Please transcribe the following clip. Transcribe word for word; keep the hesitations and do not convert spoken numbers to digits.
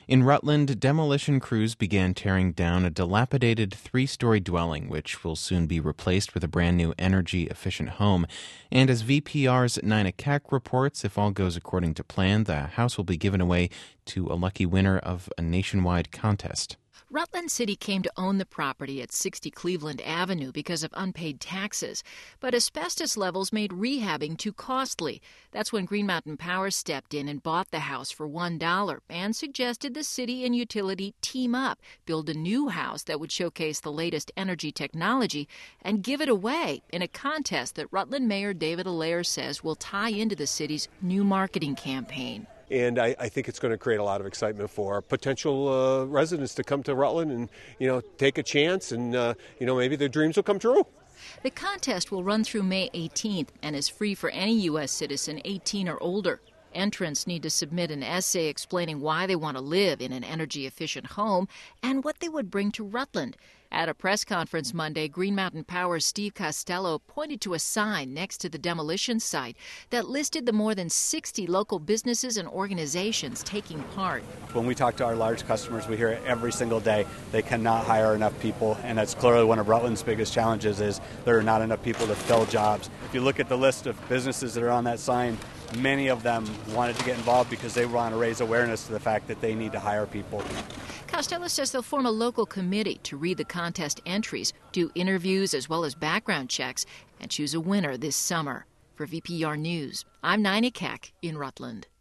In Rutland, demolition crews began tearing down a dilapidated three-story dwelling, which will soon be replaced with a brand-new energy-efficient home. And as V P R's Nina Keck reports, if all goes according to plan, the house will be given away to a lucky winner of a nationwide contest. Rutland City came to own the property at sixty Cleveland Avenue because of unpaid taxes, but asbestos levels made rehabbing too costly. That's when Green Mountain Power stepped in and bought the house for one dollar and suggested the city and utility team up, build a new house that would showcase the latest energy technology, and give it away in a contest that Rutland Mayor David Allaire says will tie into the city's new marketing campaign. And I, I think it's going to create a lot of excitement for potential uh, residents to come to Rutland and, you know, take a chance and, uh, you know, maybe their dreams will come true. The contest will run through May eighteenth and is free for any U S citizen eighteen or older. Entrants need to submit an essay explaining why they want to live in an energy-efficient home and what they would bring to Rutland. At a press conference Monday, Green Mountain Power's Steve Costello pointed to a sign next to the demolition site that listed the more than sixty local businesses and organizations taking part. When we talk to our large customers, we hear it every single day. They cannot hire enough people, and that's clearly one of Rutland's biggest challenges is there are not enough people to fill jobs. If you look at the list of businesses that are on that sign, many of them wanted to get involved because they want to raise awareness to the fact that they need to hire people. Costello says they'll form a local committee to read the contest entries, do interviews as well as background checks, and choose a winner this summer. For V P R News, I'm Nina Keck in Rutland.